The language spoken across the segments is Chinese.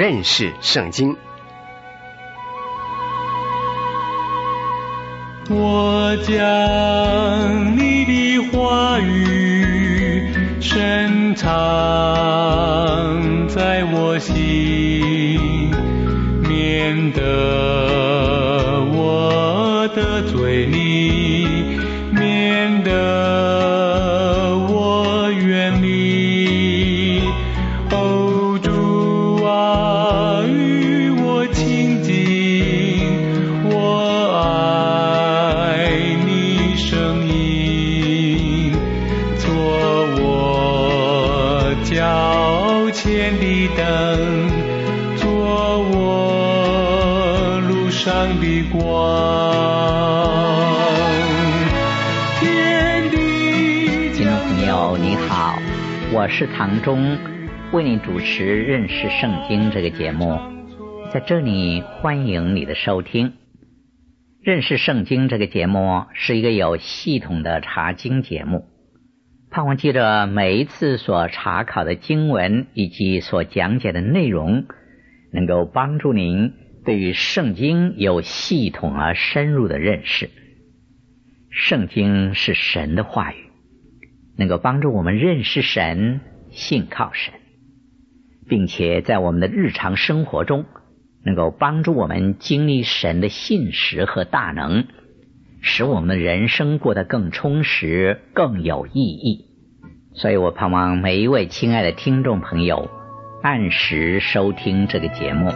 认识圣经。 我将你的话语深藏在我心，免得我得罪你，免得我远离。哦，主啊，与我亲近，我爱你声音，做我脚前的灯，做我路上的光。 听众朋友你好，我是唐忠，为你主持认识圣经这个节目。在这里欢迎你的收听。认识圣经这个节目是一个有系统的查经节目，盼望借着每一次所查考的经文以及所讲解的内容，能够帮助您对于圣经有系统而深入的认识。圣经是神的话语，能够帮助我们认识神，信靠神，并且在我们的日常生活中能够帮助我们经历神的信实和大能，使我们的人生过得更充实，更有意义。所以我盼望每一位亲爱的听众朋友按时收听这个节目。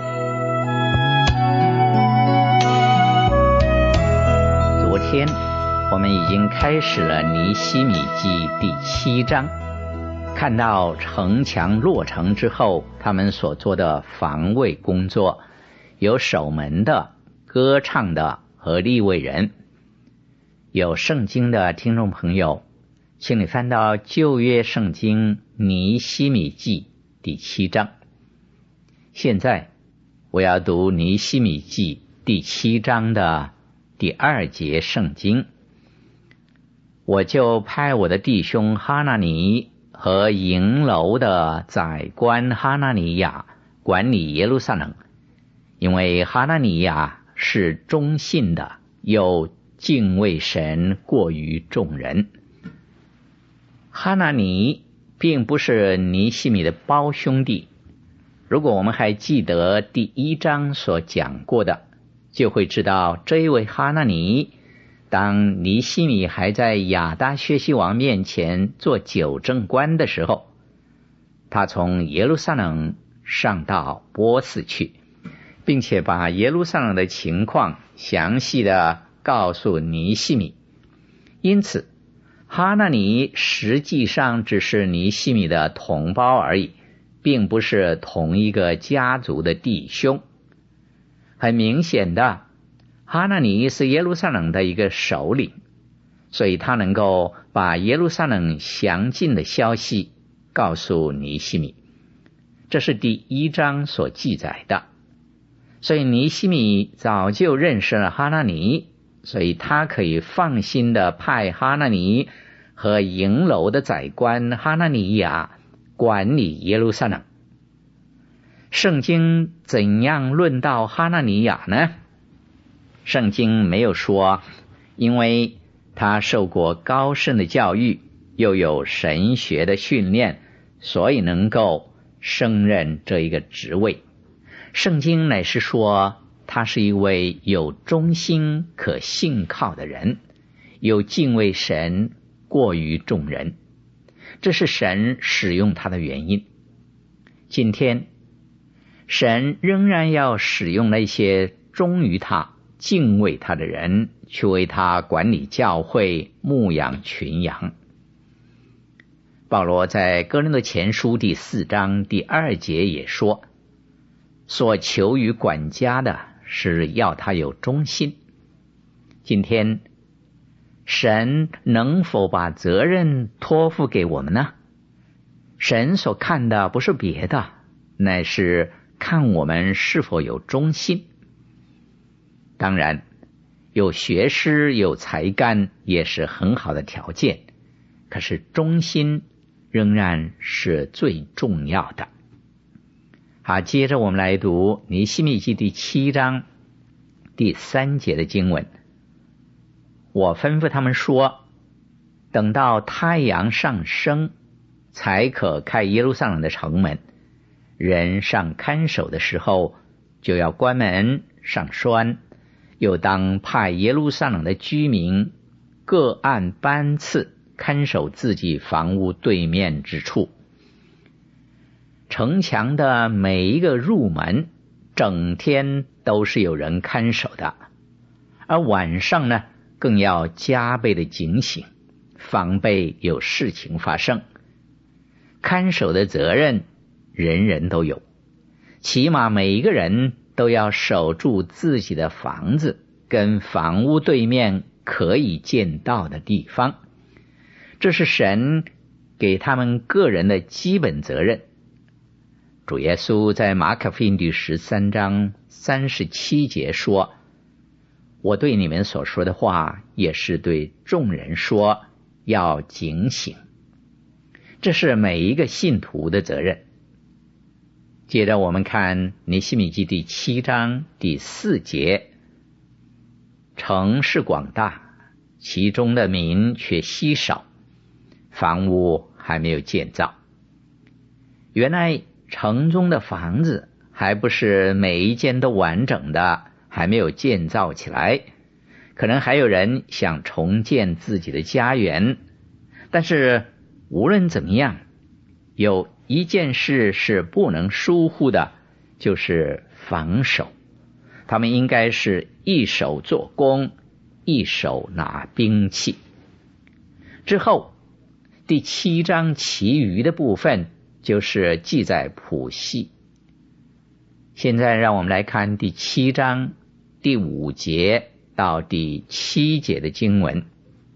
昨天我们已经开始了尼希米记第7章，看到城墙落成之后他们所做的防卫工作，有守门的、歌唱的和利未人。有圣经的听众朋友，请你翻到旧约圣经尼希米记第7章。现在我要读尼希米记第7章的第2节圣经。我就派我的弟兄哈拿尼和营楼的宰官哈拿尼亚管理耶路撒冷，因为哈拿尼亚是忠信的，又敬畏神过于众人。哈拿尼并不是尼希米的胞兄弟，如果我们还记得第1章所讲过的，就会知道这一位哈拿尼，当尼希米还在亚达薛西王面前做纠正官的时候，他从耶路撒冷上到波斯去，并且把耶路撒冷的情况详细的告诉尼希米。因此哈拿尼实际上只是尼希米的同胞而已，并不是同一个家族的弟兄。很明显的，哈拿尼是耶路撒冷的一个首领，所以他能够把耶路撒冷详尽的消息告诉尼希米，这是第1章所记载的。所以尼希米早就认识了哈拿尼，所以他可以放心的派哈拿尼和营楼的宰官哈拿尼亚管理耶路撒冷。圣经怎样论到哈拿尼亚呢？圣经没有说因为他受过高深的教育，又有神学的训练，所以能够胜任这一个职位。圣经乃是说他是一位有忠心可信靠的人，有敬畏神过于众人，这是神使用他的原因。今天神仍然要使用那些忠于他、敬畏他的人，去为他管理教会、牧养群羊。保罗在哥林多前书第4章第2节也说，所求于管家的是要他有忠心。今天神能否把责任托付给我们呢？神所看的不是别的，乃是看我们是否有忠心。当然有学识有才干也是很好的条件，可是忠心仍然是最重要的。 好，接着我们来读尼希米记第7章第3节的经文。我吩咐他们说，等到太阳上升，才可开耶路撒冷的城门。人上看守的时候，就要关门上栓，又当派耶路撒冷的居民各按班次看守自己房屋对面之处。城墙的每一个入门，整天都是有人看守的，而晚上呢，更要加倍的警醒，防备有事情发生。看守的责任人人都有，起码每一个人都要守住自己的房子跟房屋对面可以见到的地方，这是神给他们个人的基本责任。主耶稣在马可福音第13章37节说，我对你们所说的话也是对众人说，要警醒。这是每一个信徒的责任。接着我们看尼希米记第7章第4节，城市广大，其中的民却稀少，房屋还没有建造。原来城中的房子还不是每一间都完整的，还没有建造起来，可能还有人想重建自己的家园。但是无论怎么样，有一件事是不能疏忽的，就是防守。他们应该是一手做工，一手拿兵器。之后第7章其余的部分就是记载谱系。现在让我们来看第7章第5节到第7节的经文。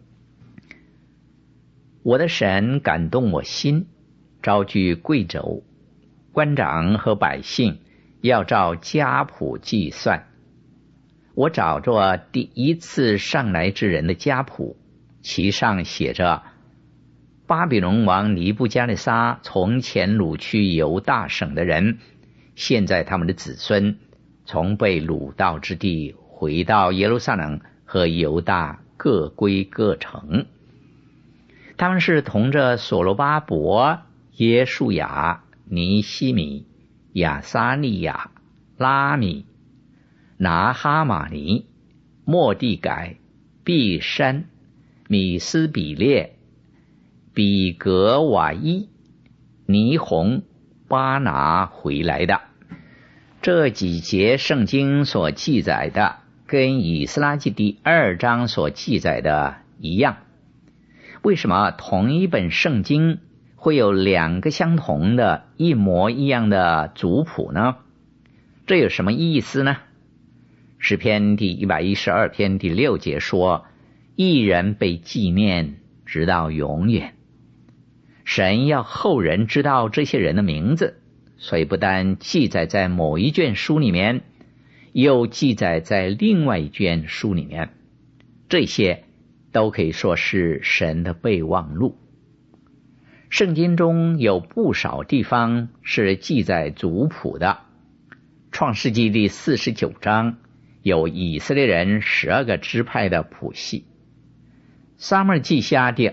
我的神感动我心，召聚贵胄、官长和百姓，要照家谱计算。我找着第一次上来之人的家谱，其上写着，巴比伦王尼布加利撒从前掳去犹大省的人，现在他们的子孙从被掳到之地回到耶路撒冷和犹大，各归各城。他们是同着所罗巴伯、耶书亚、尼希米、亚撒利亚、拉米、拿哈马尼、末地改、毕山、米斯比列、比格瓦伊、尼宏、巴拿回来的。这几节圣经所记载的跟以斯拉记第2章所记载的一样。为什么同一本圣经会有2个相同的一模一样的族谱呢？这有什么意思呢？诗篇第112篇第6节说，义人被纪念直到永远。神要后人知道这些人的名字，所以不但记载在某一卷书里面，又记载在另外一卷书里面，这些都可以说是神的备忘录。圣经中有不少地方是记载族谱的。创世纪第49章有以色列人12个支派的谱系。撒母耳记下第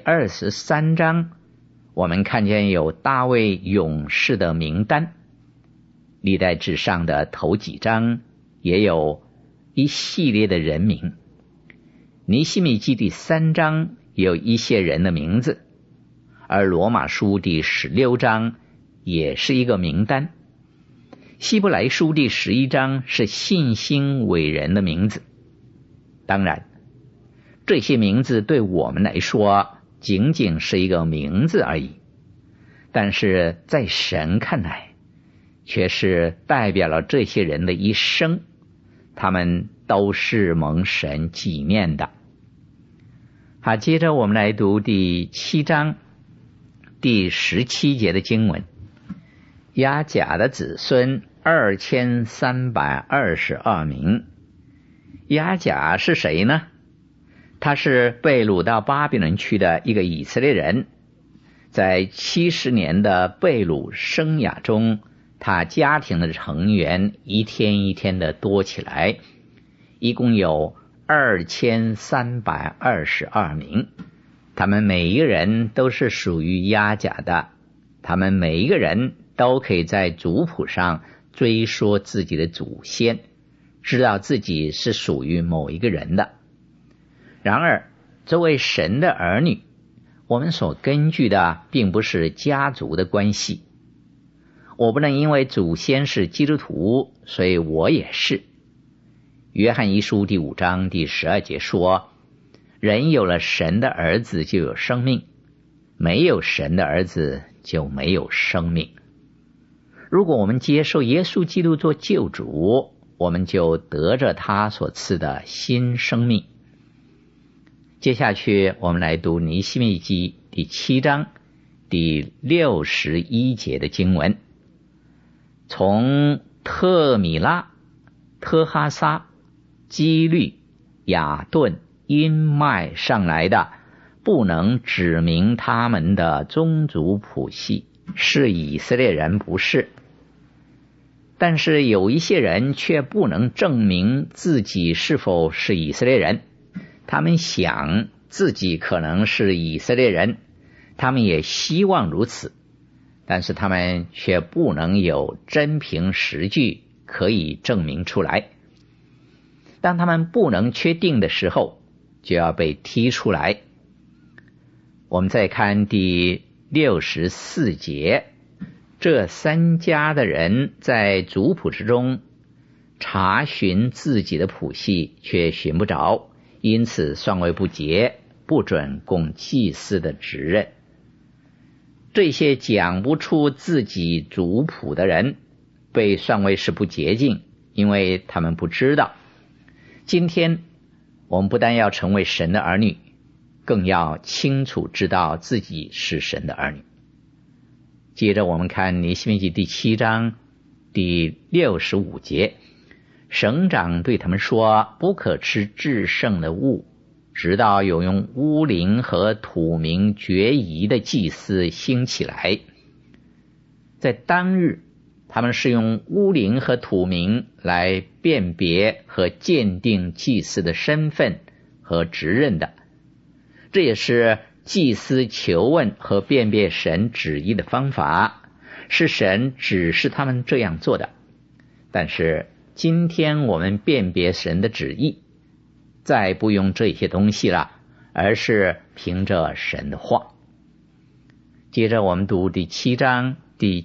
23章，我们看见有大卫勇士的名单。历代志上的头几章也有一系列的人名。尼希米记第3章有一些人的名字，而罗马书第16章也是一个名单。希伯来书第11章是信心伟人的名字。当然，这些名字对我们来说仅仅是一个名字而已，但是在神看来，却是代表了这些人的一生，他们都是蒙神纪念的。好，接着我们来读第7章第17节的经文。亚甲的子孙2322名。亚甲是谁呢？他是被掳到巴比伦去的一个以色列人，在70年的被掳生涯中， 他家庭的成员一天一天的多起来，一共有2322名。他们每一个人都是属于亚甲的，他们每一个人都可以在族谱上追溯自己的祖先，知道自己是属于某一个人的。然而，作为神的儿女，我们所根据的并不是家族的关系。我不能因为祖先是基督徒，所以我也是。约翰一书第5章第12节说，人有了神的儿子就有生命，没有神的儿子就没有生命。如果我们接受耶稣基督做救主，我们就得着他所赐的新生命。接下去我们来读尼希米记第7章第61节的经文。从特米拉、特哈撒、基律、雅顿、因麦上来的，不能指明他们的宗族谱系，是以色列人不是。但是有一些人却不能证明自己是否是以色列人，他们想自己可能是以色列人，他们也希望如此，但是他们却不能有真凭实据可以证明出来。当他们不能确定的时候，就要被踢出来。我们再看第64节，这3家的人在族谱之中查询自己的谱系，却寻不着，因此算为不洁，不准供祭司的职任。这些讲不出自己族谱的人被算为是不洁净，因为他们不知道。今天我们不但要成为神的儿女，更要清楚知道自己是神的儿女。接着我们看尼希米记第7章第65节，省长对他们说，不可吃至圣的物，直到有用乌灵和土明决疑的祭司兴起来。在当日，他们是用乌灵和土明来辨别和鉴定祭司的身份和职任的，这也是祭司求问和辨别神旨意的方法，是神指示他们这样做的。但是今天我们辨别神的旨意，再不用这些东西了，而是凭着神的话。接着我们读第7章第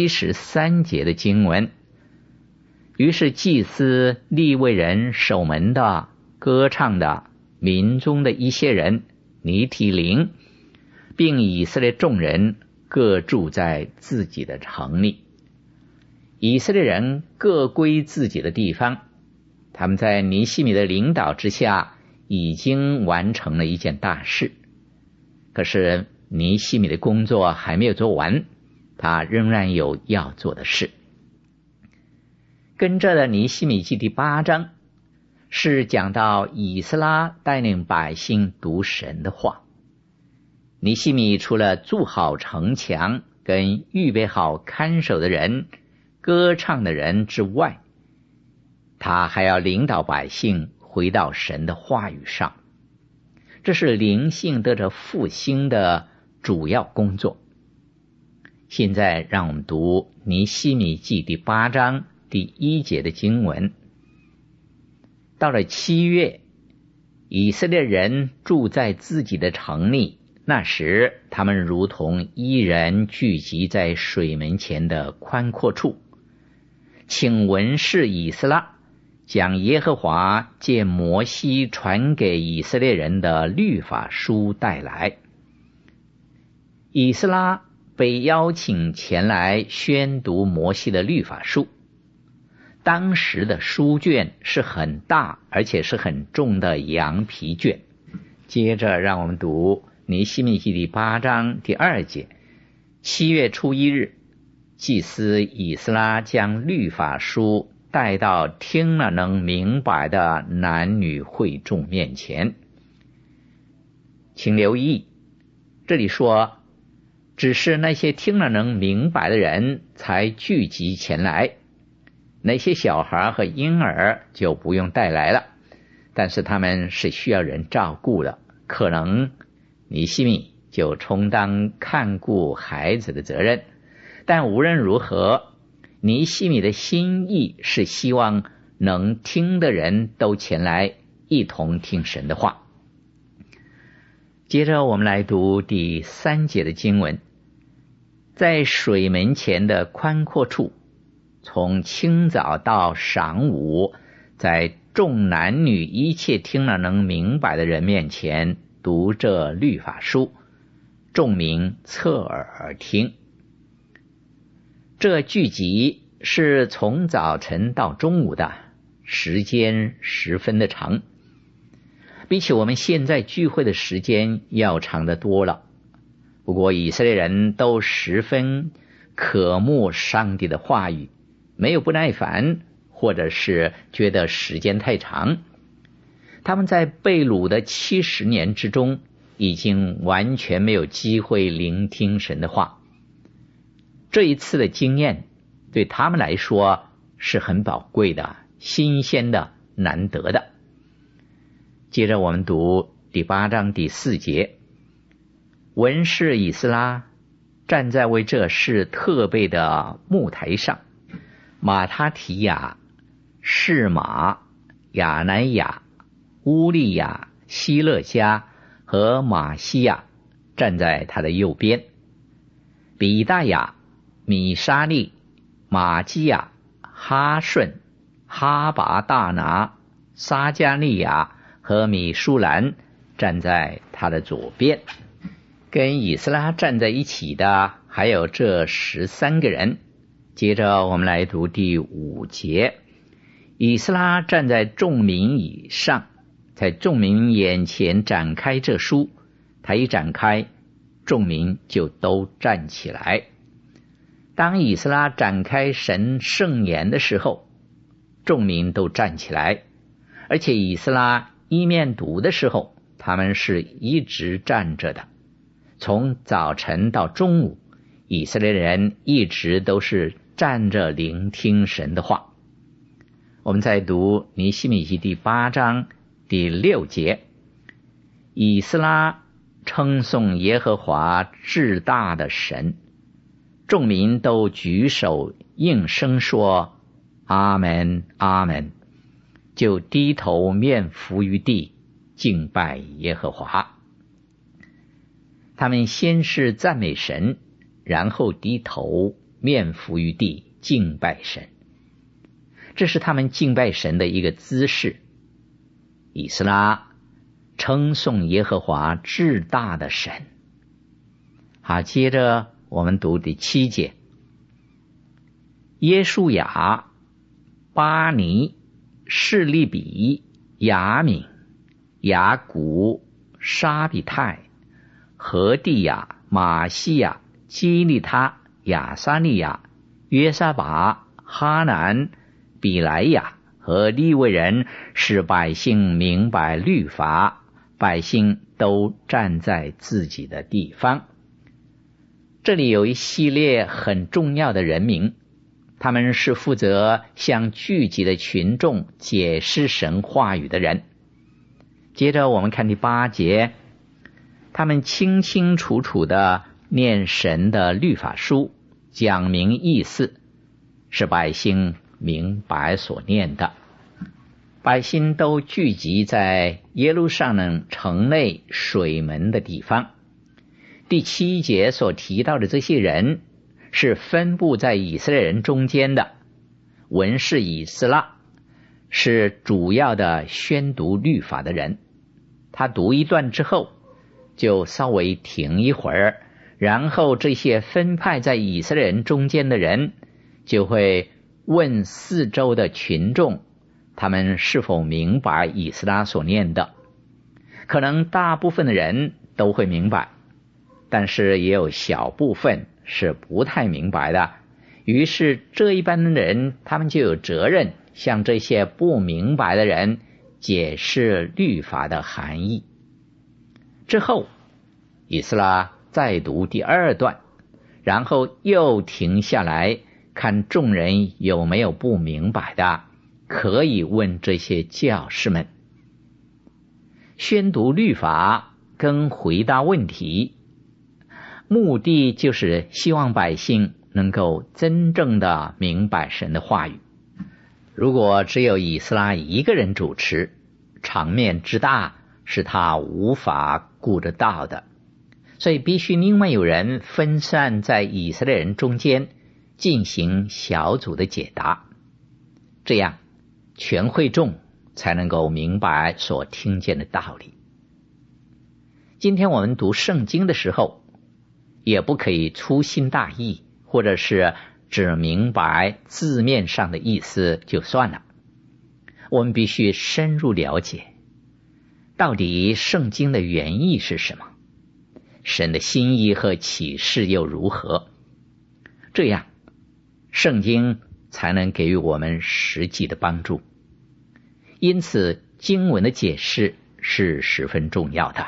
73节的经文。于是祭司、利未人、守门的、歌唱的、民中的一些人、尼提灵，并以色列众人各住在自己的城里。以色列人各归自己的地方，他们在尼希米的领导之下已经完成了一件大事。可是尼希米的工作还没有做完，他仍然有要做的事。跟着的尼希米记第8章是讲到以斯拉带领百姓读神的话。尼希米除了筑好城墙跟预备好看守的人、歌唱的人之外，他还要领导百姓回到神的话语上，这是灵性得着复兴的主要工作。现在让我们读尼希米记第8章第1节的经文。到了7月，以色列人住在自己的城里，那时他们如同一人聚集在水门前的宽阔处，请文士以斯拉将耶和华借摩西传给以色列人的律法书带来。以斯拉被邀请前来宣读摩西的律法书。当时的书卷是很大而且是很重的羊皮卷。接着让我们读尼希米记第8章第2节。7月初1日，祭司以斯拉将律法书带到听了能明白的男女会众面前。请留意，这里说只是那些听了能明白的人才聚集前来，那些小孩和婴儿就不用带来了，但是他们是需要人照顾的，可能尼希米就充当看顾孩子的责任。但无论如何，尼希米的心意是希望能听的人都前来一同听神的话。接着我们来读第3节的经文。在水门前的宽阔处，从清早到晌午，在众男女一切听了能明白的人面前读这律法书，众民侧耳而听。这聚集是从早晨到中午的，时间十分的长，比起我们现在聚会的时间要长得多了。不过以色列人都十分渴慕上帝的话语，没有不耐烦，或者是觉得时间太长。他们在被掳的70年之中，已经完全没有机会聆听神的话。这一次的经验对他们来说是很宝贵的、新鲜的、难得的。接着我们读第8章第4节。文士以斯拉站在为这事特备的木台上，马他提亚、示玛、亚乃亚、乌利亚、希勒家和马西亚站在他的右边，比大雅、米沙利、马基亚、哈顺、哈拔大拿、撒加利亚和米舒兰站在他的左边。跟以斯拉站在一起的还有这13个人。接着我们来读第5节。以斯拉站在众民以上，在众民眼前展开这书，他一展开，众民就都站起来。当以斯拉展开神圣言的时候，众民都站起来，而且以斯拉一面读的时候，他们是一直站着的。从早晨到中午，以色列人一直都是站着聆听神的话。我们再读尼希米记第8章第6节。以斯拉称颂耶和华至大的神，众民都举手应声说阿们阿们，就低头面伏于地，敬拜耶和华。他们先是赞美神，然后低头面伏于地敬拜神，这是他们敬拜神的一个姿势。以斯拉称颂耶和华至大的神。好，接着我们读第7节。耶书亚、巴尼、示利比、雅敏、雅古、沙比泰、何地亚、马西亚、基利他、亚撒利亚、约沙拔、哈南、比莱亚和利未人，使百姓明白律法，百姓都站在自己的地方。这里有一系列很重要的人名，他们是负责向聚集的群众解释神话语的人。接着我们看第8节，他们清清楚楚地念神的律法书，讲明意思，使百姓明白所念的。百姓都聚集在耶路撒冷城内水门的地方。第7节所提到的这些人是分布在以色列人中间的。文士以斯拉是主要的宣读律法的人，他读一段之后就稍微停一会儿，然后这些分派在以色列人中间的人就会问四周的群众，他们是否明白以斯拉所念的。可能大部分的人都会明白，但是也有小部分是不太明白的。于是这一般的人，他们就有责任向这些不明白的人解释律法的含义。之后以斯拉再读第2段， 然后又停下来看众人有没有不明白的，可以问这些教师们。宣读律法跟回答问题，目的就是希望百姓能够真正的明白神的话语。如果只有以斯拉一个人主持，场面之大是他无法顾得到的，所以必须另外有人分散在以色列人中间进行小组的解答，这样全会众才能够明白所听见的道理。今天我们读圣经的时候，也不可以粗心大意，或者是只明白字面上的意思就算了。我们必须深入了解，到底圣经的原意是什么，神的心意和启示又如何，这样圣经才能给予我们实际的帮助。因此经文的解释是十分重要的。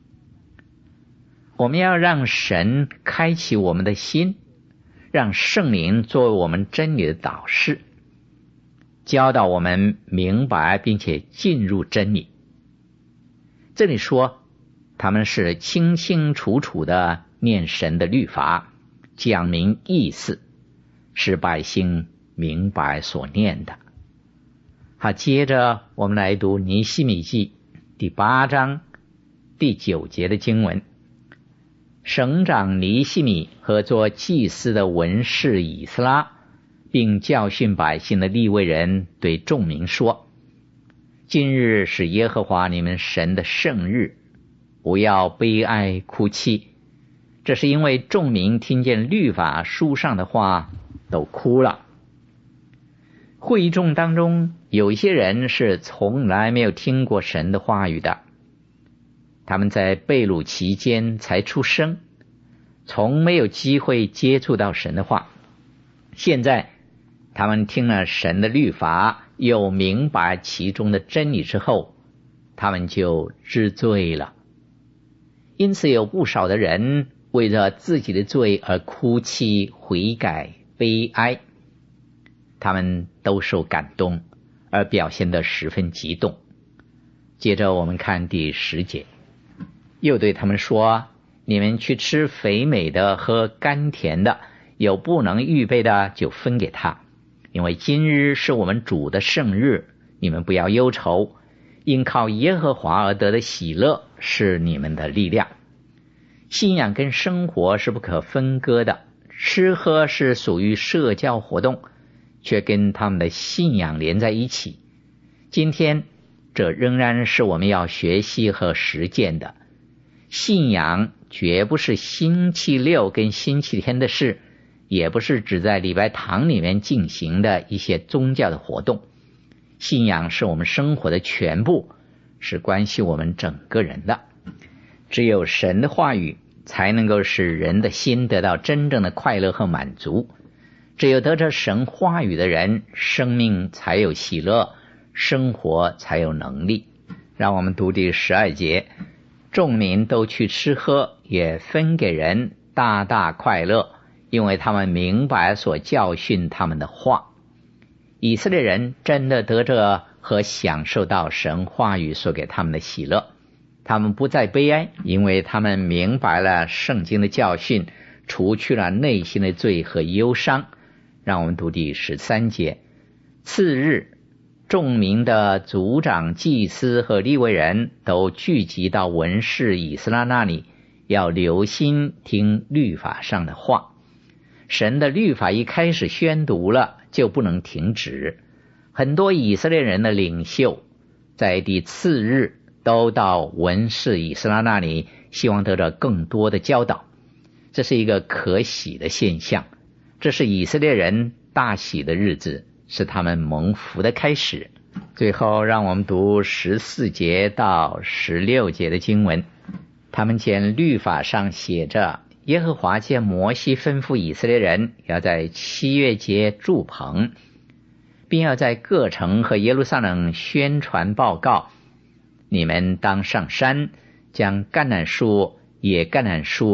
我们要让神开启我们的心，让圣灵作为我们真理的导师，教导我们明白并且进入真理。这里说他们是清清楚楚的念神的律法，讲明意思，使百姓明白所念的。好，接着我们来读尼希米记第8章第9节的经文。省长尼希米和做祭司的文士以斯拉，并教训百姓的利未人对众民说：今日是耶和华你们神的圣日，不要悲哀哭泣。这是因为众民听见律法书上的话都哭了。会众当中有一些人是从来没有听过神的话语的，他们在被掳期间才出生，从没有机会接触到神的话。现在他们听了神的律法，又明白其中的真理之后，他们就知罪了。因此有不少的人为着自己的罪而哭泣、悔改、悲哀，他们都受感动，而表现得十分激动。接着我们看第10节，又对他们说：你们去吃肥美的，喝甘甜的，有不能预备的就分给他，因为今日是我们主的圣日，你们不要忧愁，因靠耶和华而得的喜乐是你们的力量。信仰跟生活是不可分割的，吃喝是属于社交活动，却跟他们的信仰连在一起。今天这仍然是我们要学习和实践的。信仰绝不是星期六跟星期天的事，也不是只在礼拜堂里面进行的一些宗教的活动。信仰是我们生活的全部，是关系我们整个人的。只有神的话语才能够使人的心得到真正的快乐和满足。只有得着神话语的人，生命才有喜乐，生活才有能力。让我们读第12节，众民都去吃喝，也分给人，大大快乐，因为他们明白所教训他们的话。以色列人真的得着和享受到神话语所给他们的喜乐，他们不再悲哀，因为他们明白了圣经的教训，除去了内心的罪和忧伤。让我们读第13节，次日众民的族长、祭司和利未人都聚集到文士以斯拉那里，要留心听律法上的话。神的律法一开始宣读了，就不能停止。很多以色列人的领袖在第次日都到文士以斯拉那里，希望得到更多的教导。这是一个可喜的现象，这是以色列人大喜的日子，是他们蒙福的开始。最后让我们读14节到16节的经文。他们见律法上写着，耶和华借摩西吩咐以色列人要在7月节筑棚，并要在各城和耶路撒冷宣传报告，你们当上山，将橄榄树、野橄榄树、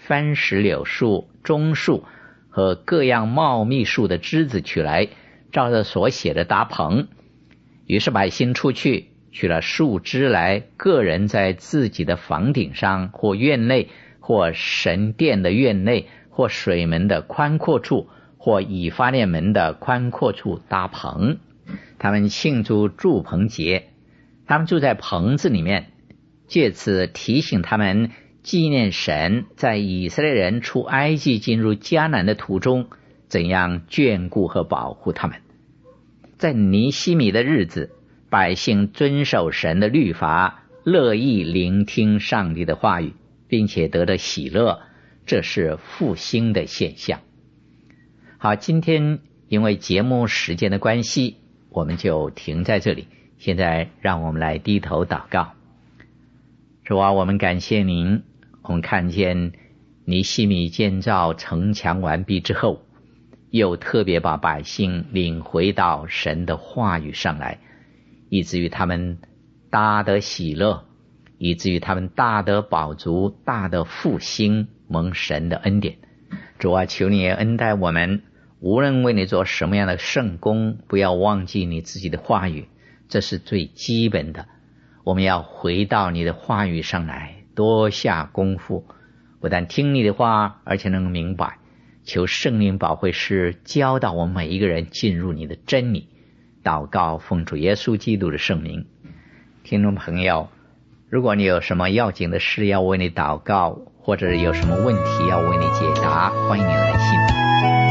番石榴树、棕树和各样茂密树的枝子取来，照着所写的搭棚。于是百姓出去，取了树枝来，个人在自己的房顶上，或院内，或神殿的院内，或水门的宽阔处，或以法莲门的宽阔处搭棚。他们庆祝住棚节，他们住在棚子里面，借此提醒他们纪念神在以色列人出埃及进入迦南的途中怎样眷顾和保护他们。在尼希米的日子，百姓遵守神的律法，乐意聆听上帝的话语，并且得到喜乐，这是复兴的现象。好，今天因为节目时间的关系，我们就停在这里。现在让我们来低头祷告。主啊，我们感谢您，我们看见尼希米建造城墙完毕之后，又特别把百姓领回到神的话语上来，以至于他们大得喜乐，以至于他们大得饱足，大得复兴，蒙神的恩典。主啊，求你也恩待我们，无论为你做什么样的圣工，不要忘记你自己的话语，这是最基本的。我们要回到你的话语上来，多下功夫，不但听你的话，而且能明白。求圣灵保惠师教导我们每一个人进入你的真理。祷告奉主耶稣基督的圣名。听众朋友，如果你有什么要紧的事要为你祷告，或者有什么问题要为你解答，欢迎你来信。